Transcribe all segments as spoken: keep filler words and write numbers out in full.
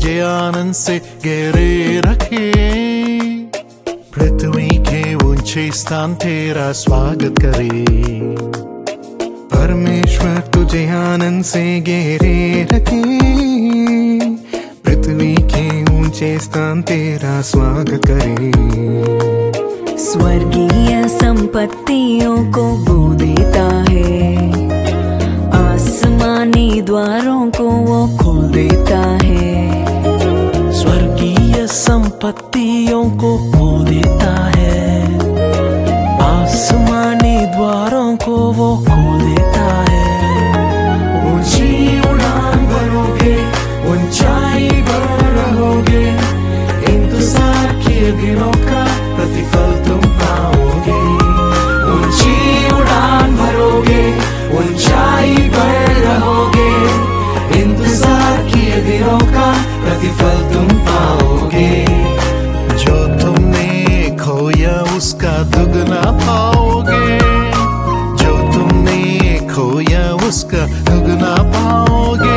तुझे आनंद से घेरे रखे। पृथ्वी के ऊंचे स्थान तेरा स्वागत करे। परमेश्वर तुझे आनंद से घेरे रखे। पृथ्वी के ऊंचे स्थान तेरा स्वागत करे। स्वर्गीय संपत्तियों को वो देता है, आसमानी द्वारों को वो खोल देता है। स्वर्गीय संपत्तियों को वो देता है, आसमानी द्वारों को वो खोल देता है। ऊंची उड़ान भरोगे, ऊंचाई पर रहोगे, इंतजार किए दिनों का प्रतिफल तुम पाओगे। ऊंची उड़ान भरोगे, ऊंचाई पर रहोगे, इंतजार किए दिनों का प्रतिफल तुम पाओगे। जो तुमने खोया उसका दुगना पाओगे। जो तुमने खोया उसका दुगना पाओगे।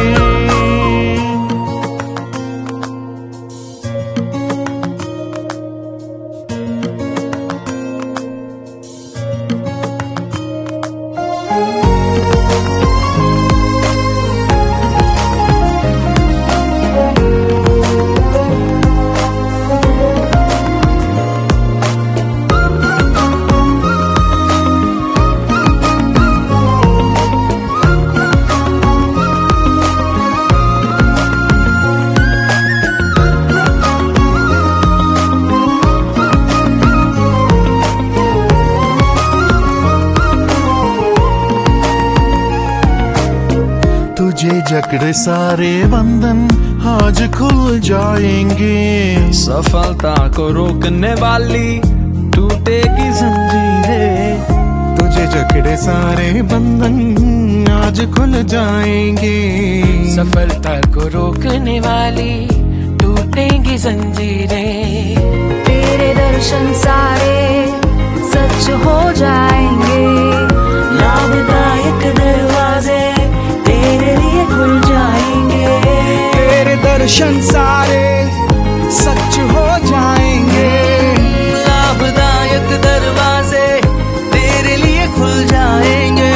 तुझे जकड़े सारे बंधन आज खुल जाएंगे। सफलता को रोकने वाली टूटेगी जंजीरें। तुझे जकड़े सारे बंधन आज खुल जाएंगे। सफलता को रोकने वाली टूटेगी जंजीरें। तेरे दर्शन सारे सच हो जाएंगे। लाभदायक दरवाजे तेरे लिए खुल जाएंगे। तेरे दर्शन सारे सच हो जाएंगे। लाभदायक दरवाजे तेरे लिए खुल जाएंगे।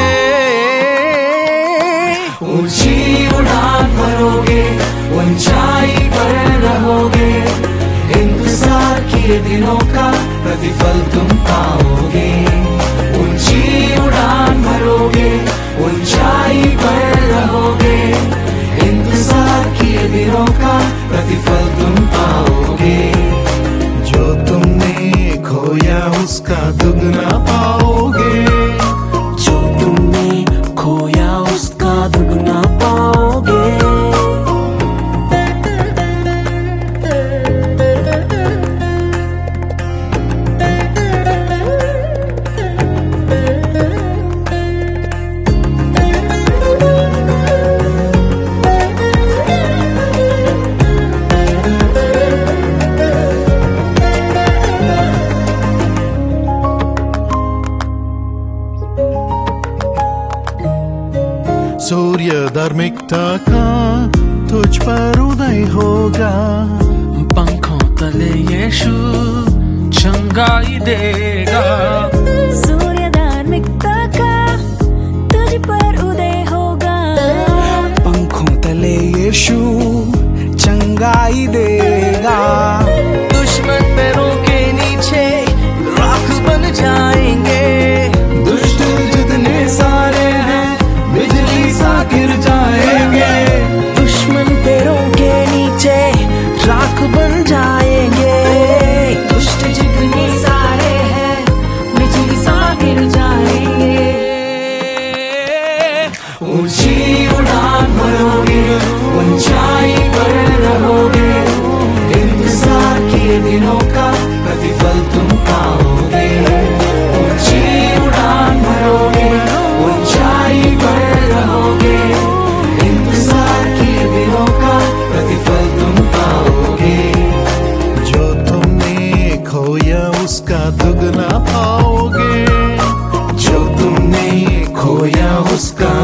ऊंची उड़ान भरोगे, ऊंचाई पर रहोगे, इंतजार किए दिनों का प्रतिफल तुम पाओगे। ऊंची उड़ान भरोगे, ऊंचाई पर रहोगे, इंतजार किए दिनों का प्रतिफल तुम पाओगे। जो तुमने खोया उसका दुगना पाओगे। जो तुमने खोया उसका दुगना पाओगे। सूर्य धार्मिकता का तुझ पर उदय होगा। पंखों तले यीशु चंगाई देगा। सूर्य धार्मिकता का तुझ पर उदय होगा। पंखों तले यीशु चंगाई देगा। दुश्मन पैरों के नीचे राख बन जाएंगे। दुष्ट जितने सारे हैं बिजली सा गिर जाएंगे। दुश्मन पैरों के नीचे राख बन जाएंगे। दुष्ट जितने सारे हैं बिजली सा गिर जाएंगे। ऊंची उड़ान भरोगे, ऊंचाई पर रहोगे, इंतजार किए दिनों का प्रतिफल तुम पाओगे। ऊंची उड़ान भरोगे, ऊंचाई पर रहोगे, इंतजार किए दिनों का प्रतिफल तुम पाओगे। जो तुमने खोया उसका दुगना पाओगे। जो तुमने खोया उसका